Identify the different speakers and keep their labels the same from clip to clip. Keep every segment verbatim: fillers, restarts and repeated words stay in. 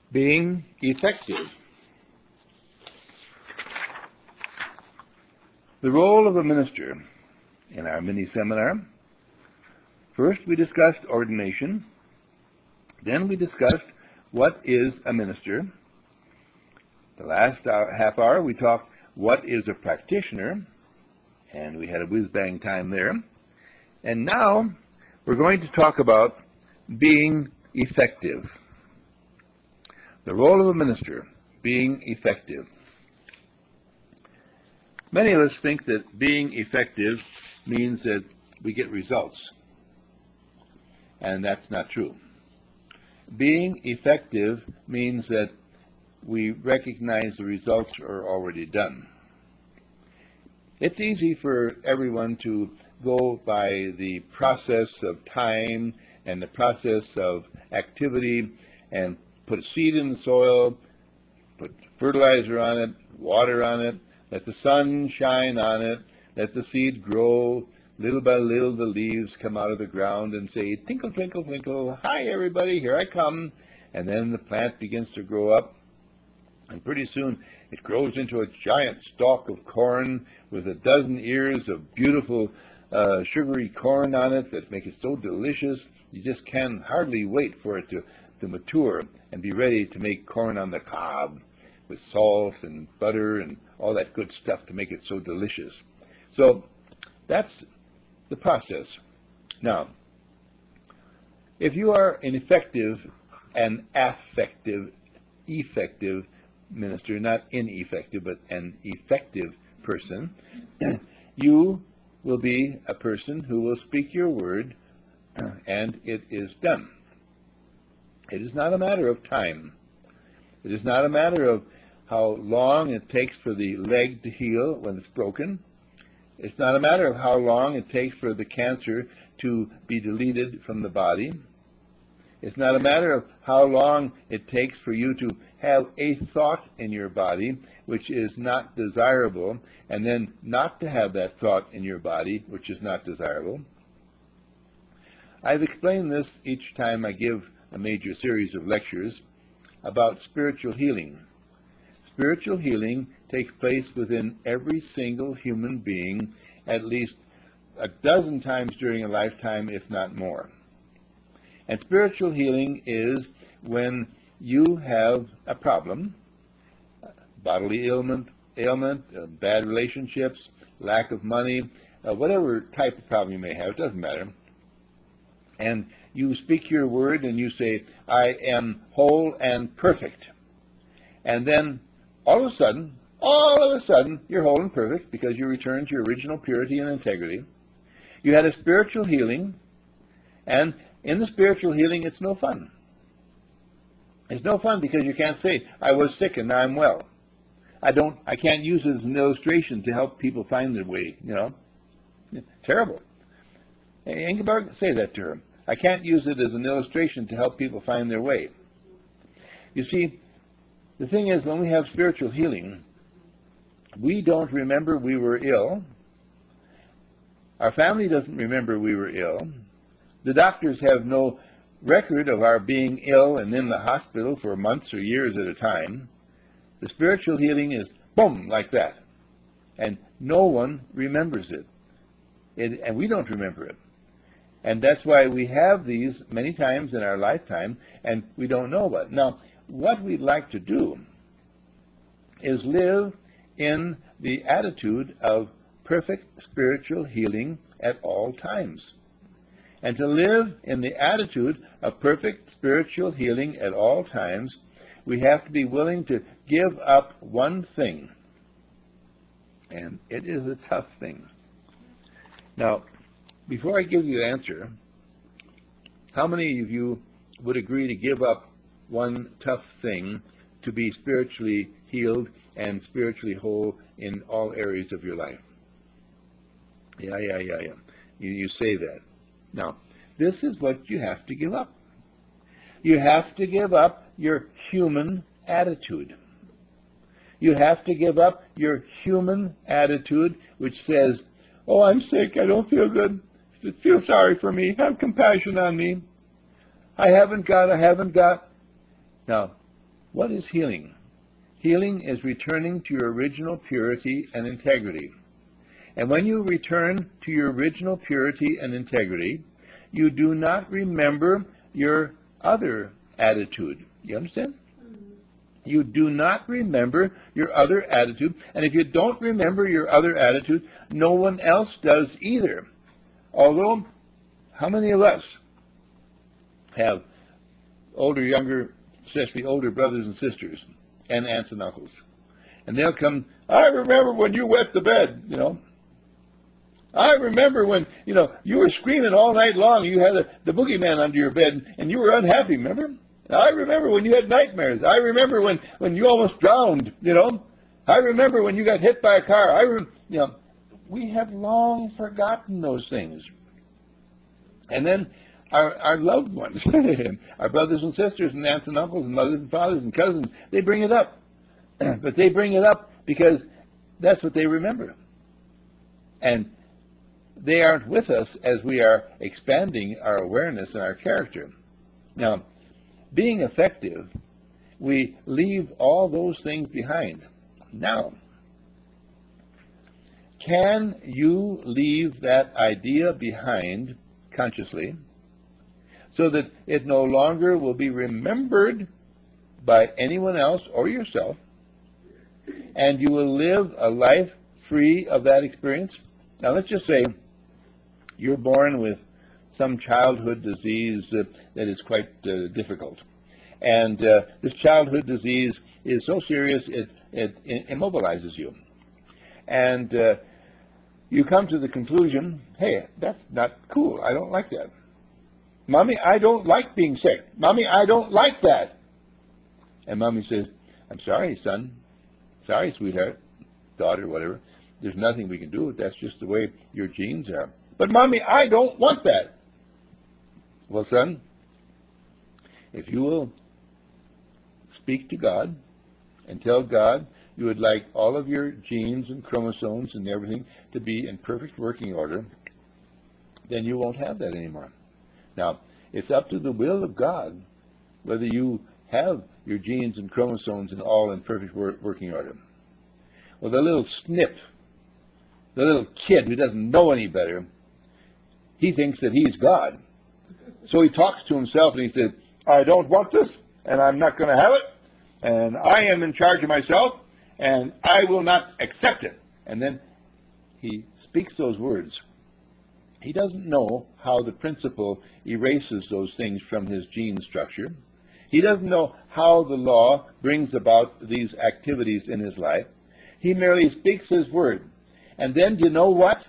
Speaker 1: Being effective. The role of a minister in our mini-seminar. First, we discussed ordination. Then we discussed what is a minister. The last hour, half hour, we talked what is a practitioner, and we had a whiz-bang time there. And now we're going to talk about being effective. The role of a minister, being effective. Many of us think that being effective means that we get results, and that's not true. Being effective means that we recognize the results are already done. It's easy for everyone to go by the process of time and the process of activity and put a seed in the soil, put fertilizer on it, water on it, let the sun shine on it, let the seed grow. Little by little the leaves come out of the ground and say, tinkle, twinkle, twinkle, hi everybody, here I come. And then the plant begins to grow up. And pretty soon it grows into a giant stalk of corn with a dozen ears of beautiful uh, sugary corn on it that make it so delicious. You just can hardly wait for it to, to mature and be ready to make corn on the cob with salt and butter and all that good stuff to make it so delicious. So that's the process. Now, if you are an effective and affective, effective minister, not ineffective, but an effective person, you will be a person who will speak your word, and it is done. It is not a matter of time. It is not a matter of how long it takes for the leg to heal when it's broken. It's not a matter of how long it takes for the cancer to be deleted from the body. It's not a matter of how long it takes for you to have a thought in your body which is not desirable, and then not to have that thought in your body which is not desirable. I've explained this each time I give a major series of lectures about spiritual healing. Spiritual healing takes place within every single human being at least a dozen times during a lifetime, if not more. And spiritual healing is when you have a problem, bodily ailment, ailment, uh, bad relationships, lack of money, uh, whatever type of problem you may have, it doesn't matter. And you speak your word and you say, I am whole and perfect. And then all of a sudden, all of a sudden, you're whole and perfect because you return to your original purity and integrity. You had a spiritual healing, and in the spiritual healing, it's no fun. It's no fun because you can't say, I was sick and now I'm well. I don't, I can't use it as an illustration to help people find their way, you know. Terrible. Hey, Ingeborg, say that to her. I can't use it as an illustration to help people find their way. You see, the thing is, when we have spiritual healing, we don't remember we were ill. Our family doesn't remember we were ill. The doctors have no record of our being ill and in the hospital for months or years at a time. The spiritual healing is boom, like that. And no one remembers it. it. And we don't remember it. And that's why we have these many times in our lifetime, and we don't know about it. Now, what we'd like to do is live in the attitude of perfect spiritual healing at all times. And to live in the attitude of perfect spiritual healing at all times, we have to be willing to give up one thing. And it is a tough thing. Now, before I give you the answer, how many of you would agree to give up one tough thing to be spiritually healed and spiritually whole in all areas of your life? Yeah, yeah, yeah, yeah. You, you say that. Now, this is what you have to give up. You have to give up your human attitude. You have to give up your human attitude, which says, oh, I'm sick, I don't feel good, feel sorry for me, have compassion on me, I haven't got, I haven't got. Now, What is healing? Healing is returning to your original purity and integrity. And when you return to your original purity and integrity, you do not remember your other attitude. You understand? You do not remember your other attitude. And if you don't remember your other attitude, no one else does either. Although, how many of us have older, younger, especially older brothers and sisters and aunts and uncles? And they'll come, I remember when you wet the bed, you know. I remember when, you know, you were screaming all night long. You had a, the boogeyman under your bed, and you were unhappy, remember? I remember when you had nightmares. I remember when, when you almost drowned, you know. I remember when you got hit by a car. I rem- you know, we have long forgotten those things. And then our, our loved ones, our brothers and sisters and aunts and uncles and mothers and fathers and cousins, they bring it up. But they bring it up because that's what they remember. And they aren't with us as we are expanding our awareness and our character. Now, being effective, we leave all those things behind. Now, can you leave that idea behind consciously so that it no longer will be remembered by anyone else or yourself, and you will live a life free of that experience? Now, let's just say you're born with some childhood disease uh, that is quite uh, difficult. And uh, this childhood disease is so serious it, it, it immobilizes you. And uh, you come to the conclusion, hey, that's not cool. I don't like that. Mommy, I don't like being sick. Mommy, I don't like that. And Mommy says, I'm sorry, son. Sorry, sweetheart, daughter, whatever. There's nothing we can do. That's just the way your genes are. But Mommy, I don't want that. Well, son, if you will speak to God and tell God you would like all of your genes and chromosomes and everything to be in perfect working order, then you won't have that anymore. Now, it's up to the will of God whether you have your genes and chromosomes and all in perfect wor- working order. Well, the little snip, the little kid who doesn't know any better, he thinks that he's God. So he talks to himself and he says, I don't want this, and I'm not going to have it, and I am in charge of myself, and I will not accept it. And then he speaks those words. He doesn't know how the principle erases those things from his gene structure. He doesn't know how the law brings about these activities in his life. He merely speaks his word. And then, do you know what?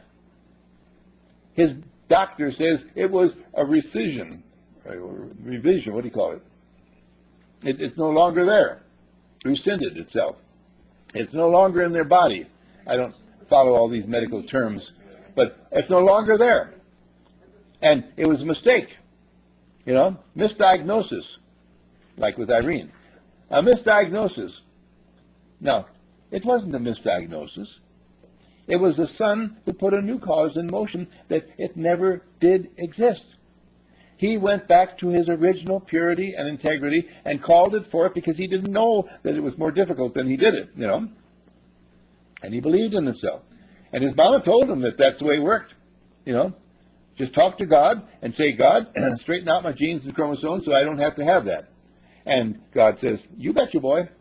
Speaker 1: His doctor says it was a rescission, or revision, what do you call it? it? It's no longer there. Rescinded itself. It's no longer in their body. I don't follow all these medical terms, but it's no longer there. And it was a mistake, you know, misdiagnosis, like with Irene. A misdiagnosis. No, it wasn't a misdiagnosis. It was the Son who put a new cause in motion that it never did exist. He went back to his original purity and integrity and called it forth because he didn't know that it was more difficult than he did it, you know. And he believed in himself. And his mama told him that that's the way it worked, you know. Just talk to God and say, God, straighten out my genes and chromosomes so I don't have to have that. And God says, you bet your boy.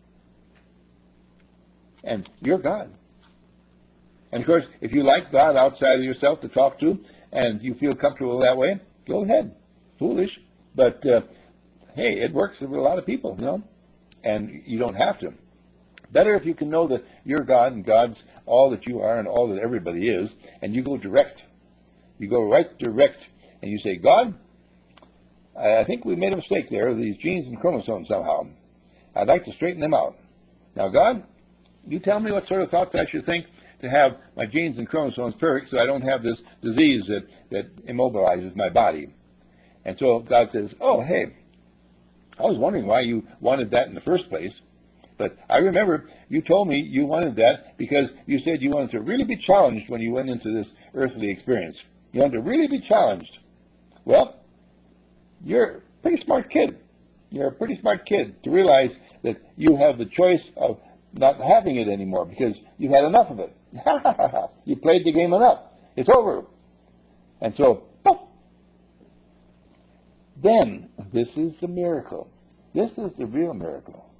Speaker 1: And you're God. And, of course, if you like God outside of yourself to talk to and you feel comfortable that way, go ahead. Foolish. But, uh, hey, it works with a lot of people, you know, and you don't have to. Better if you can know that you're God and God's all that you are and all that everybody is, and you go direct. You go right direct, and you say, God, I think we made a mistake there, these genes and chromosomes somehow. I'd like to straighten them out. Now, God, you tell me what sort of thoughts I should think to have my genes and chromosomes perfect so I don't have this disease that, that immobilizes my body. And so God says, oh, hey, I was wondering why you wanted that in the first place. But I remember you told me you wanted that because you said you wanted to really be challenged when you went into this earthly experience. You wanted to really be challenged. Well, you're a pretty smart kid. You're a pretty smart kid to realize that you have the choice of not having it anymore because you've had enough of it. You played the game enough. It's over. And so, poof. Then, this is the miracle. This is the real miracle.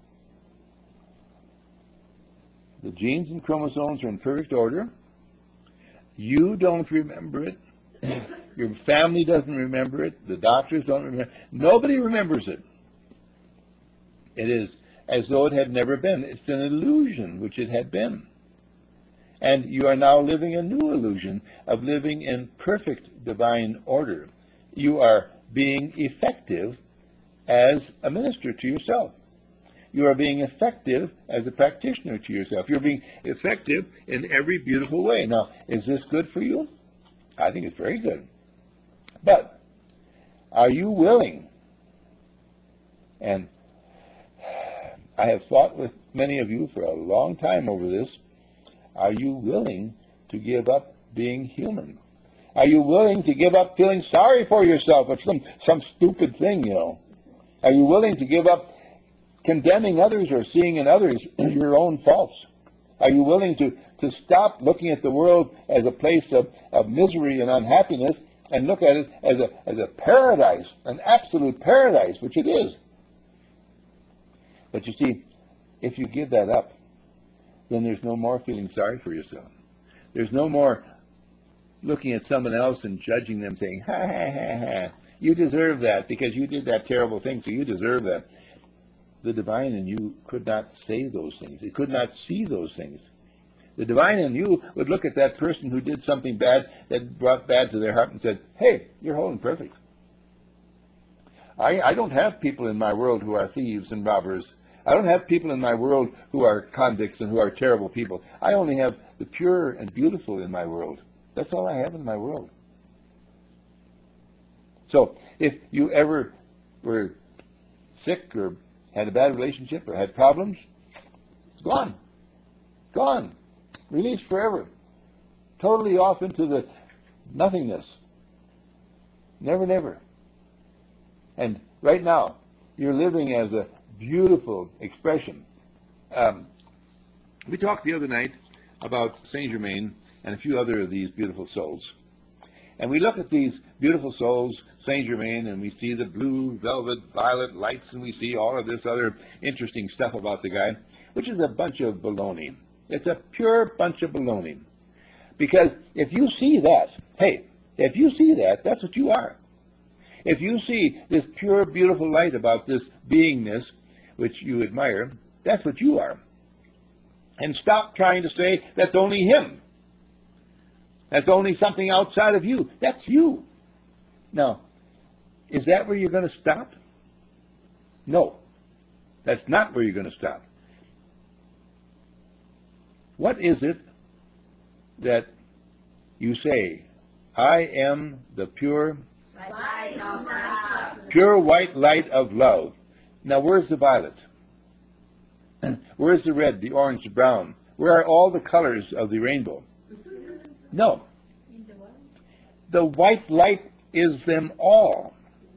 Speaker 1: The genes and chromosomes are in perfect order. You don't remember it. Your family doesn't remember it. The doctors don't remember. Nobody remembers it. It is as though it had never been. It's an illusion, which it had been. And you are now living a new illusion of living in perfect divine order. You are being effective as a minister to yourself. You are being effective as a practitioner to yourself. You're being effective in every beautiful way. Now, is this good for you? I think it's very good. But are you willing? And I have fought with many of you for a long time over this. Are you willing to give up being human? Are you willing to give up feeling sorry for yourself of some, some stupid thing, you know? Are you willing to give up condemning others or seeing in others your own faults? Are you willing to, to stop looking at the world as a place of, of misery and unhappiness and look at it as a, as a paradise, an absolute paradise, which it is? But you see, if you give that up, then there's no more feeling sorry for yourself. There's no more looking at someone else and judging them, saying, ha, ha, ha, ha, you deserve that because you did that terrible thing, so you deserve that. The divine in you could not say those things. It could not see those things. The divine in you would look at that person who did something bad, that brought bad to their heart, and said, hey, you're whole and perfect. I, I don't have people in my world who are thieves and robbers. I don't have people in my world who are convicts and who are terrible people. I only have the pure and beautiful in my world. That's all I have in my world. So if you ever were sick or had a bad relationship or had problems, it's gone. Gone. Released forever. Totally off into the nothingness. Never, never. And right now, you're living as a beautiful expression. Um, we talked the other night about Saint Germain and a few other of these beautiful souls. And we look at these beautiful souls, Saint Germain, and we see the blue, velvet, violet lights, and we see all of this other interesting stuff about the guy, which is a bunch of baloney. It's a pure bunch of baloney. Because if you see that, hey, if you see that, that's what you are. If you see this pure, beautiful light about this beingness, which you admire, that's what you are. And stop trying to say that's only him. That's only something outside of you. That's you. Now, is that where you're going to stop? No. That's not where you're going to stop. What is it that you say, I am the pure, pure white light of love. Now, where's the violet? Where's the red, the orange, the brown? Where are all the colors of the rainbow? No. The white light is them all.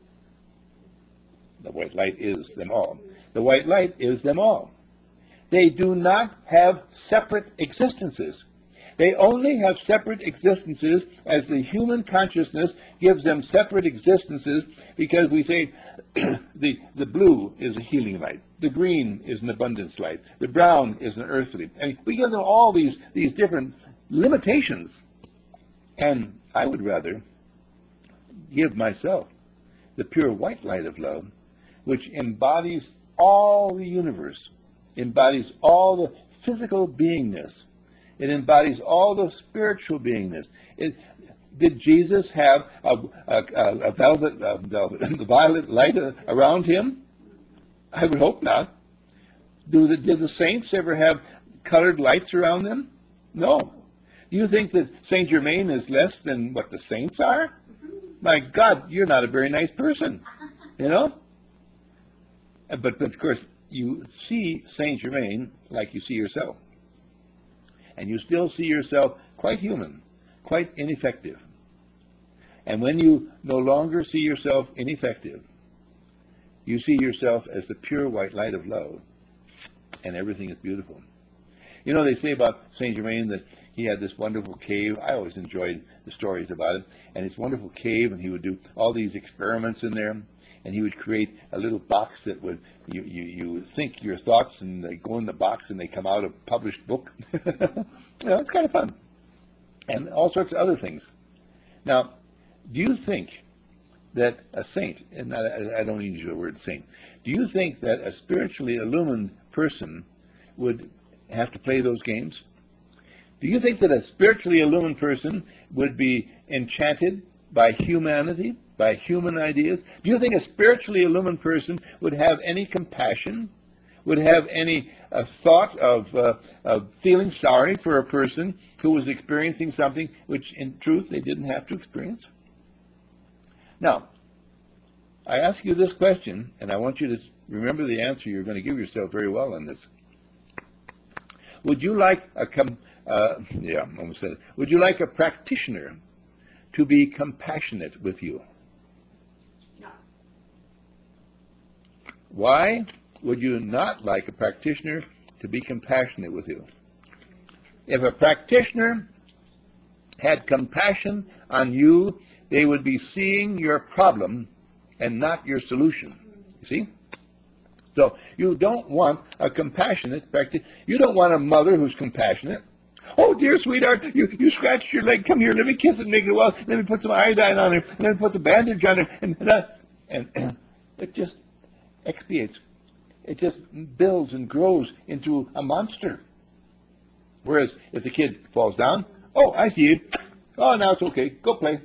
Speaker 1: The white light is them all. The white light is them all. They do not have separate existences. They only have separate existences as the human consciousness gives them separate existences because we say the, the blue is a healing light. The green is an abundance light. The brown is an earthly. And we give them all these, these different limitations. And I would rather give myself the pure white light of love, which embodies all the universe, embodies all the physical beingness. It embodies all the spiritual beingness. It, did Jesus have a, a, a velvet, a velvet violet light around him? I would hope not. Do the, did the saints ever have colored lights around them? No. Do you think that Saint Germain is less than what the saints are? My God, you're not a very nice person, you know? But, but of course, you see Saint Germain like you see yourself. And you still see yourself quite human, quite ineffective. And when you no longer see yourself ineffective, You see yourself as the pure white light of love, and everything is beautiful. You know, they say about Saint Germain that he had this wonderful cave. I always enjoyed the stories about it. And this wonderful cave, and he would do all these experiments in there, and he would create a little box that would, you, you, you would think your thoughts, and they go in the box, and they come out a published book. You know, it's kind of fun. And all sorts of other things. Now, do you think that a saint, and I, I don't use the word saint, do you think that a spiritually illumined person would have to play those games? Do you think that a spiritually illumined person would be enchanted by humanity, by human ideas? Do you think a spiritually illumined person would have any compassion, would have any uh, thought of, uh, of feeling sorry for a person who was experiencing something which in truth they didn't have to experience? Now, I ask you this question, and I want you to remember the answer. You're going to give yourself very well on this. Would you like a com uh, yeah, I almost said it. Would you like a practitioner to be compassionate with you?
Speaker 2: No.
Speaker 1: Why would you not like a practitioner to be compassionate with you? If a practitioner had compassion on you, they would be seeing your problem and not your solution. You see? So you don't want a compassionate practitioner. You don't want a mother who's compassionate. Oh, dear sweetheart, you, you scratched your leg. Come here, let me kiss it, make it well. Let me put some iodine on it. Let me put the bandage on it. And, and, uh, and, and it just expiates. It just builds and grows into a monster. Whereas if the kid falls down, oh, I see you. Oh, now it's okay. Go play.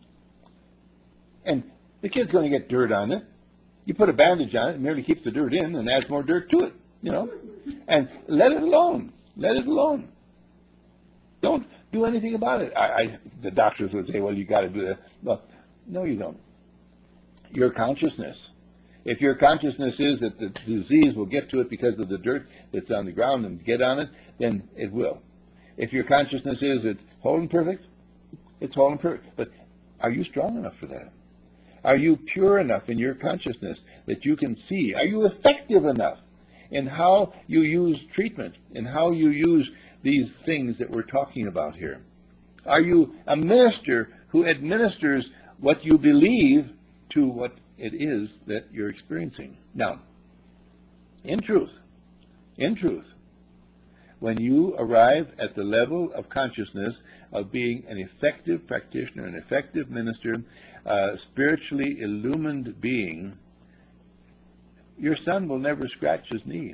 Speaker 1: And the kid's going to get dirt on it. You put a bandage on it, it merely keeps the dirt in and adds more dirt to it, you know. And let it alone. Let it alone. Don't do anything about it. I, I, the doctors would say, well, you got to do that. Well, no, you don't. Your consciousness. If your consciousness is that the disease will get to it because of the dirt that's on the ground and get on it, then it will. If your consciousness is it's whole and perfect, it's whole and perfect. But are you strong enough for that? Are you pure enough in your consciousness that you can see? Are you effective enough in how you use treatment, in how you use these things that we're talking about here? Are you a minister who administers what you believe to what it is that you're experiencing? Now, in truth, in truth, when you arrive at the level of consciousness of being an effective practitioner, an effective minister, a spiritually illumined being, your son will never scratch his knee.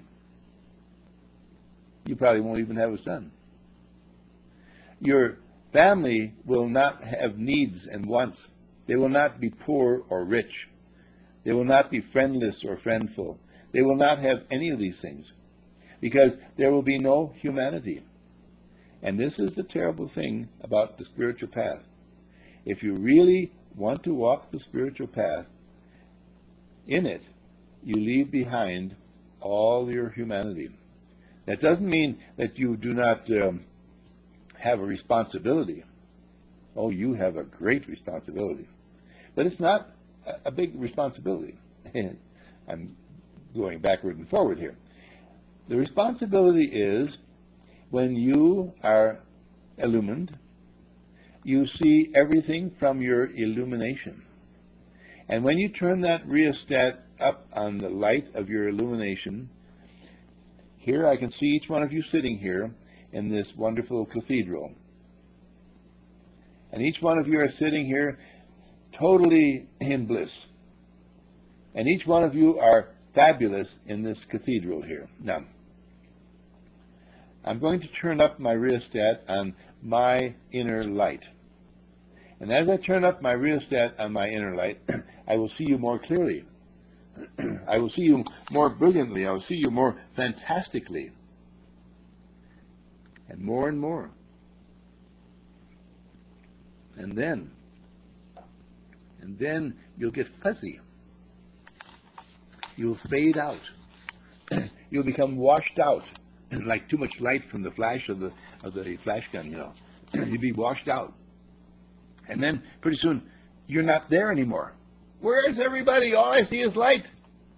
Speaker 1: You probably won't even have a son. Your family will not have needs and wants. They will not be poor or rich. They will not be friendless or friendful. They will not have any of these things because there will be no humanity. And this is the terrible thing about the spiritual path. If you really want to walk the spiritual path, in it, you leave behind all your humanity. That doesn't mean that you do not um, have a responsibility. Oh, you have a great responsibility. But it's not a, a big responsibility. I'm going backward and forward here. The responsibility is when you are illumined, you see everything from your illumination. And when you turn that rheostat up on the light of your illumination, here I can see each one of you sitting here in this wonderful cathedral. And each one of you are sitting here totally in bliss. And each one of you are fabulous in this cathedral here. Now, I'm going to turn up my rheostat on my inner light. And as I turn up my rheostat on my inner light, I will see you more clearly. I will see you more brilliantly. I will see you more fantastically. And more and more. And then, and then you'll get fuzzy. You'll fade out. You'll become washed out, like too much light from the flash of the of the flash gun, you know. You'll be washed out. And then pretty soon you're not there anymore. Where is everybody? All I see is light.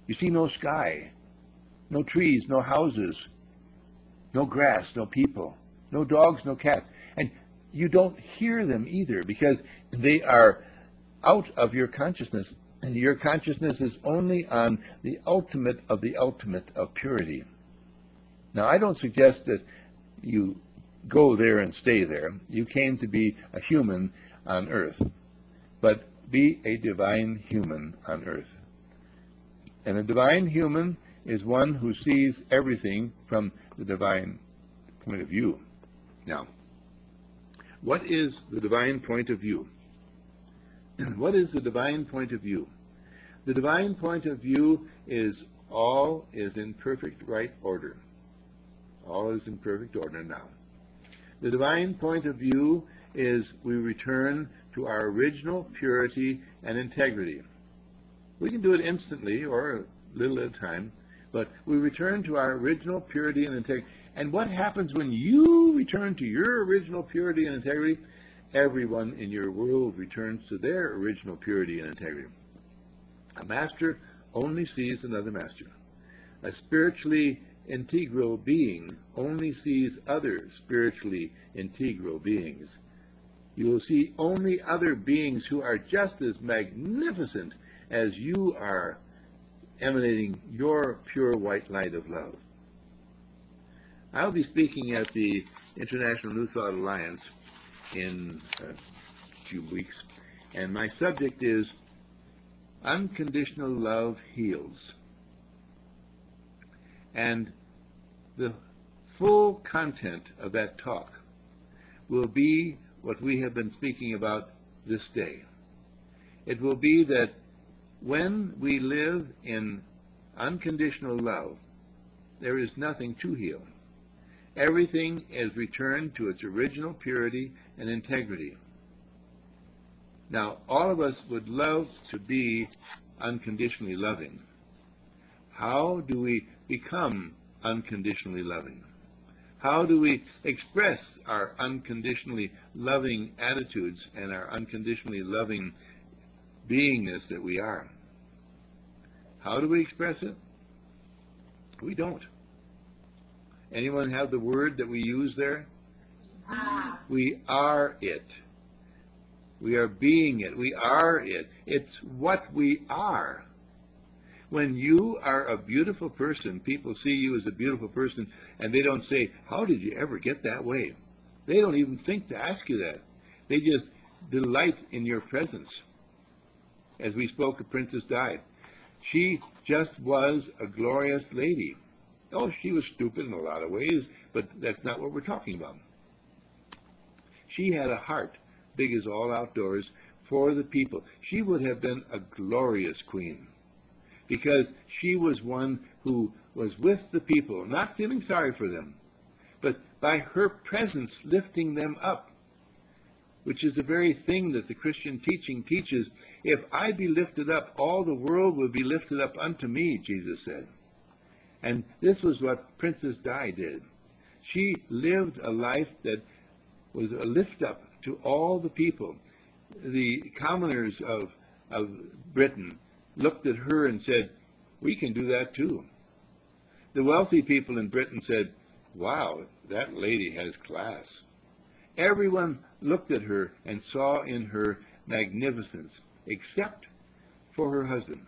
Speaker 1: You see no sky, no trees, no houses, no grass, no people, no dogs, no cats. And you don't hear them either because they are out of your consciousness. And your consciousness is only on the ultimate of the ultimate of purity. Now, I don't suggest that you go there and stay there. You came to be a human on earth. But be a divine human on earth. And a divine human is one who sees everything from the divine point of view. Now, what is the divine point of view? What is the divine point of view? The divine point of view is all is in perfect right order. All is in perfect order now. The divine point of view is we return to our original purity and integrity. We can do it instantly or a little at a time, but we return to our original purity and integrity. And what happens when you return to your original purity and integrity? Everyone in your world returns to their original purity and integrity. A master only sees another master. A spiritually integral being only sees other spiritually integral beings. You will see only other beings who are just as magnificent as you are, emanating your pure white light of love. I'll be speaking at the International New Thought Alliance in a few weeks, and my subject is Unconditional Love Heals. And the full content of that talk will be what we have been speaking about this day. It will be that when we live in unconditional love, there is nothing to heal. Everything is returned to its original purity and integrity. Now, all of us would love to be unconditionally loving. How do we become unconditionally loving? How do we express our unconditionally loving attitudes and our unconditionally loving beingness that we are? How do we express it? We don't. Anyone have the word that we use there? Ah. We are it. We are being it. We are it. It's what we are. When you are a beautiful person, people see you as a beautiful person, and they don't say, how did you ever get that way? They don't even think to ask you that. They just delight in your presence. As we spoke of Princess Di, she just was a glorious lady. Oh, she was stupid in a lot of ways, but that's not what we're talking about. She had a heart big as all outdoors for the people. She would have been a glorious queen because she was one who was with the people, not feeling sorry for them, but by her presence lifting them up, which is the very thing that the Christian teaching teaches. If I be lifted up, all the world will be lifted up unto me, Jesus said. And this was what Princess Di did. She lived a life that was a lift up to all the people. The commoners of, of Britain looked at her and said, we can do that too. The wealthy people in Britain said, wow, that lady has class. Everyone looked at her and saw in her magnificence, except for her husband.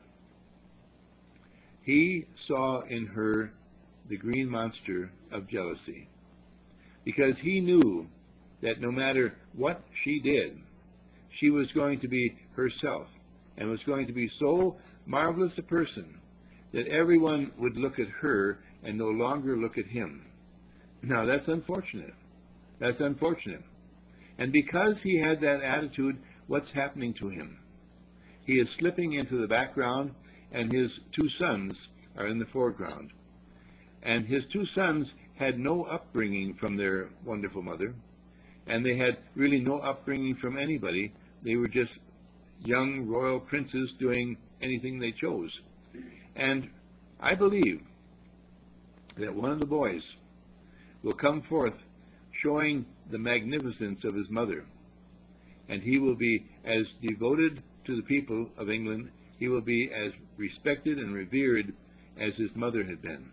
Speaker 1: He saw in her the green monster of jealousy, because he knew that no matter what she did, she was going to be herself and was going to be so marvelous a person that everyone would look at her and no longer look at him. Now, that's unfortunate. That's unfortunate. And because he had that attitude, what's happening to him? He is slipping into the background, and his two sons are in the foreground. And his two sons had no upbringing from their wonderful mother, and they had really no upbringing from anybody. They were just young royal princes doing anything they chose. And I believe that one of the boys will come forth showing the magnificence of his mother, and he will be as devoted to the people of England he will be as respected and revered as his mother had been.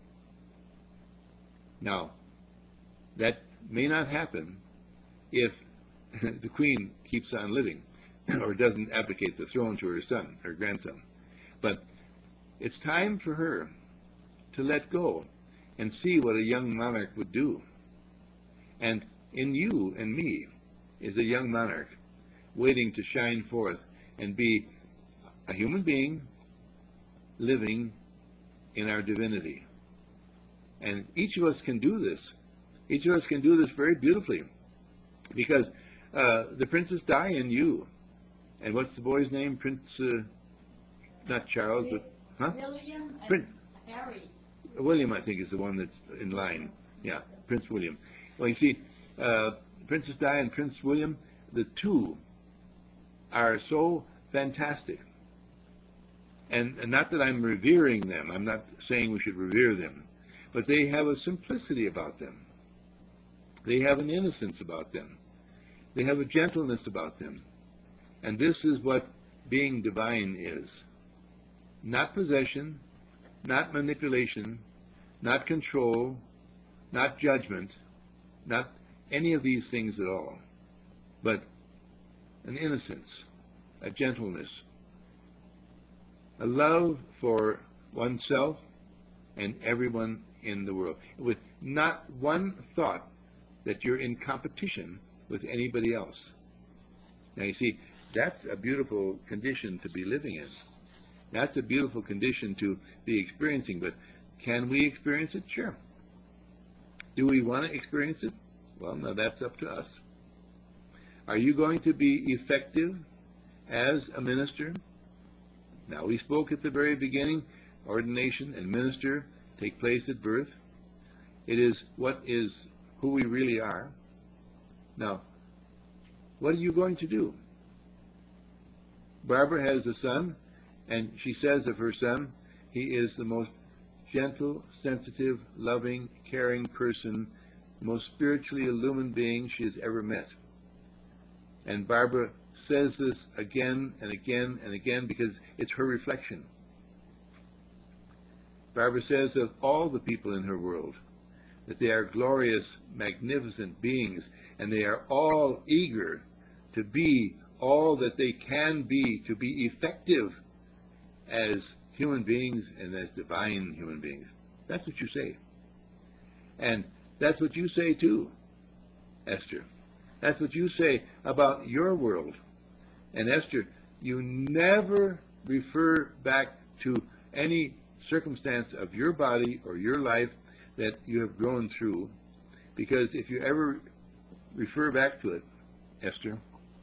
Speaker 1: Now, that may not happen if the queen keeps on living or doesn't abdicate the throne to her son, her grandson. But it's time for her to let go and see what a young monarch would do. And in you and me is a young monarch waiting to shine forth and be a human being living in our divinity. And each of us can do this. Each of us can do this very beautifully, because uh, the Princess Di in you. And what's the boy's name? Prince, uh, not Charles, but, huh?
Speaker 2: William and
Speaker 1: Prince,
Speaker 2: Harry.
Speaker 1: William, I think, is the one that's in line. Yeah, Prince William. Well, you see, uh, Princess Di and Prince William, the two are so fantastic. And, and not that I'm revering them. I'm not saying we should revere them. But they have a simplicity about them. They have an innocence about them. They have a gentleness about them. And this is what being divine is. Not possession, not manipulation, not control, not judgment, not any of these things at all, but an innocence, a gentleness, a love for oneself and everyone in the world, with not one thought that you're in competition with anybody else. Now you see, that's a beautiful condition to be living in. That's a beautiful condition to be experiencing, but can we experience it? Sure. Do we want to experience it? Well, now that's up to us. Are you going to be effective as a minister? Now, we spoke at the very beginning, ordination and minister take place at birth. It is what is who we really are. Now, what are you going to do? Barbara has a son, and she says of her son, he is the most gentle, sensitive, loving, caring person, the most spiritually illumined being she has ever met. And Barbara says this again and again and again because it's her reflection. Barbara says of all the people in her world that they are glorious, magnificent beings, and they are all eager to be all that they can be, to be effective as human beings and as divine human beings. That's what you say. And that's what you say too, Esther. That's what you say about your world. And Esther, you never refer back to any circumstance of your body or your life that you have grown through, because if you ever refer back to it, Esther,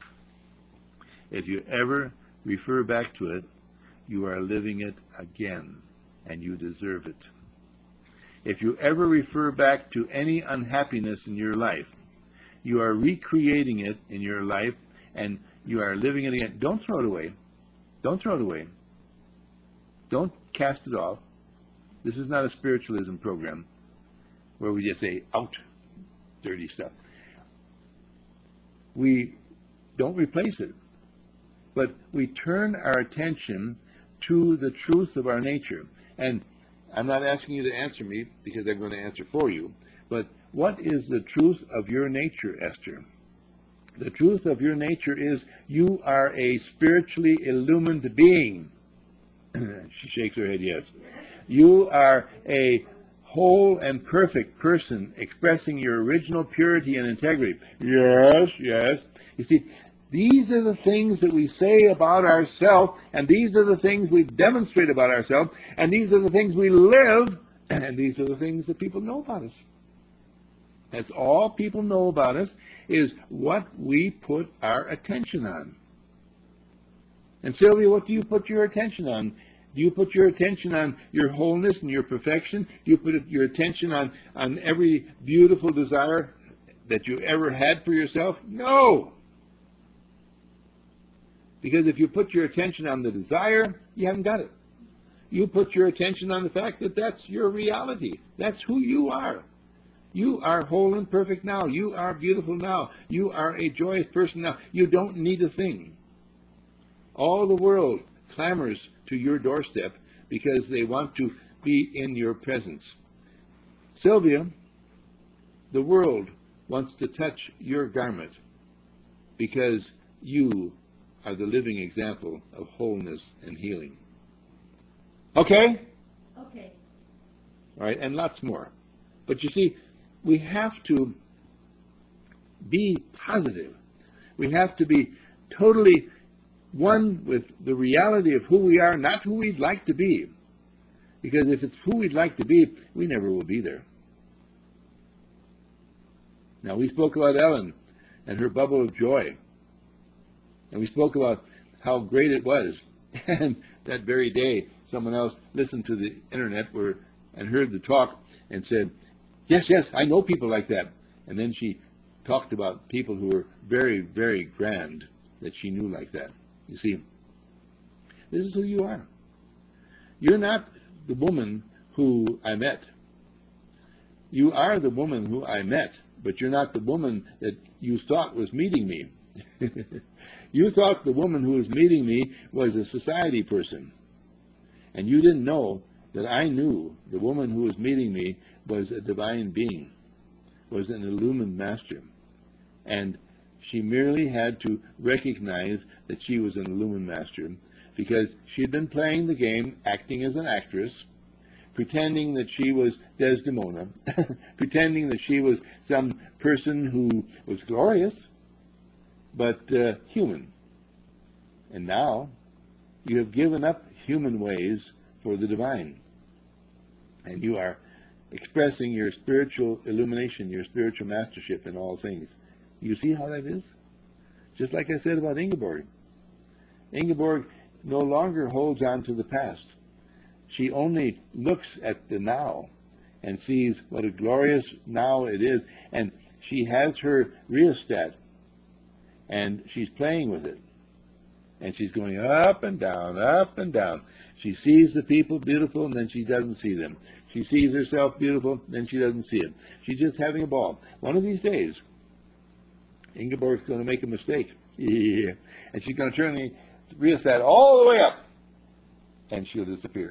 Speaker 1: if you ever refer back to it, you are living it again, and you deserve it. If you ever refer back to any unhappiness in your life, you are recreating it in your life, and you are living it again. Don't throw it away. Don't throw it away. Don't cast it off. This is not a spiritualism program where we just say, out, dirty stuff. We don't replace it, but we turn our attention to the truth of our nature. And I'm not asking you to answer me because I'm going to answer for you, but what is the truth of your nature, Esther? The truth of your nature is you are a spiritually illumined being. She shakes her head, yes. You are a whole and perfect person expressing your original purity and integrity. Yes, yes. You see, these are the things that we say about ourselves, and these are the things we demonstrate about ourselves, and these are the things we live, and these are the things that people know about us. That's all people know about us, is what we put our attention on. And Sylvia, what do you put your attention on? Do you put your attention on your wholeness and your perfection? Do you put your attention on, on every beautiful desire that you ever had for yourself? No! Because if you put your attention on the desire, you haven't got it. You put your attention on the fact that that's your reality. That's who you are. You are whole and perfect now. You are beautiful now. You are a joyous person now. You don't need a thing. All the world clamors to your doorstep because they want to be in your presence. Sylvia, the world wants to touch your garment because you are the living example of wholeness and healing. Okay?
Speaker 2: Okay.
Speaker 1: All right, and lots more. But you see, we have to be positive. We have to be totally one with the reality of who we are, not who we'd like to be. Because if it's who we'd like to be, we never will be there. Now, we spoke about Ellen and her bubble of joy. And we spoke about how great it was. And that very day, someone else listened to the internet where, and heard the talk and said, yes, yes, I know people like that. And then she talked about people who were very, very grand that she knew like that. You see, this is who you are. You're not the woman who I met. You are the woman who I met, but you're not the woman that you thought was meeting me. You thought the woman who was meeting me was a society person. And you didn't know that I knew the woman who was meeting me was a divine being, was an illumined master. And she merely had to recognize that she was an illumined master because she had been playing the game, acting as an actress, pretending that she was Desdemona, pretending that she was some person who was glorious, but uh, human. And now you have given up human ways for the divine. And you are expressing your spiritual illumination, your spiritual mastership in all things. You see how that is? Just like I said about Ingeborg. Ingeborg no longer holds on to the past. She only looks at the now and sees what a glorious now it is. And she has her rheostat, and she's playing with it. And she's going up and down, up and down. She sees the people beautiful, and then she doesn't see them. She sees herself beautiful, then she doesn't see it. She's just having a ball. One of these days, Ingeborg's going to make a mistake. Yeah. And she's going to turn the rheostat all the way up, and she'll disappear.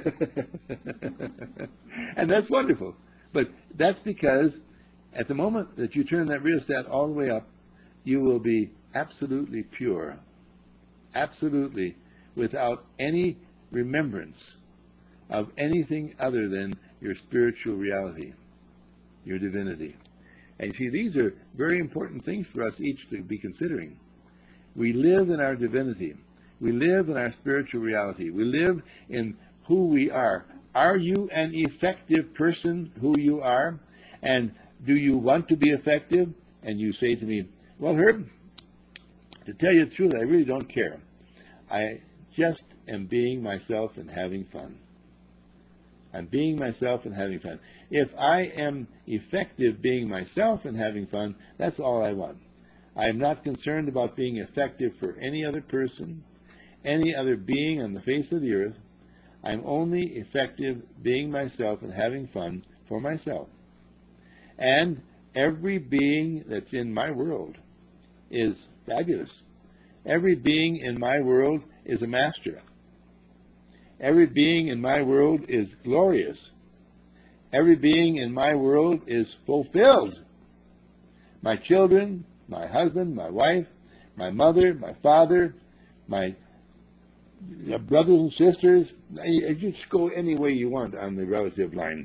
Speaker 1: And that's wonderful. But that's because at the moment that you turn that rheostat all the way up, you will be absolutely pure, absolutely without any remembrance of anything other than your spiritual reality, your divinity. And see, these are very important things for us each to be considering. We live in our divinity. We live in our spiritual reality. We live in who we are. Are you an effective person who you are? And do you want to be effective? And you say to me, well, Herb, to tell you the truth, I really don't care. I just am being myself and having fun. I'm being myself and having fun. If I am effective being myself and having fun, that's all I want. I am not concerned about being effective for any other person, any other being on the face of the earth. I'm only effective being myself and having fun for myself. And every being that's in my world is fabulous. Every being in my world is a master. Every being in my world is glorious. Every being in my world is fulfilled. My children, my husband, my wife, my mother, my father, my brothers and sisters, you just go any way you want on the relative line.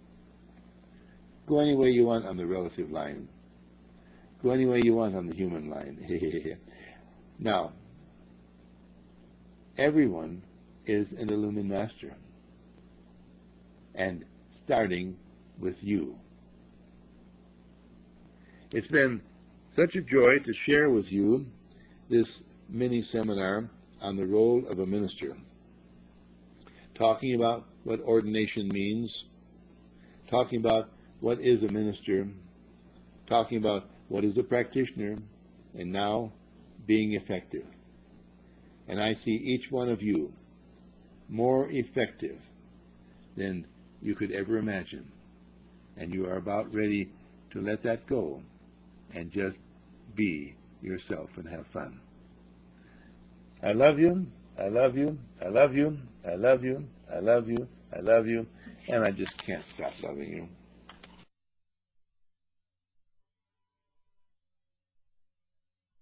Speaker 1: Go any way you want on the relative line. Go any way you want on the human line. Now, everyone is an illumined master, and starting with you. It's been such a joy to share with you this mini seminar on the role of a minister, talking about what ordination means, talking about what is a minister, talking about what is a practitioner, and now being effective. And I see each one of you more effective than you could ever imagine. And you are about ready to let that go and just be yourself and have fun. I love you. I love you, I love you, I love you, I love you, I love you, and I just can't stop loving you.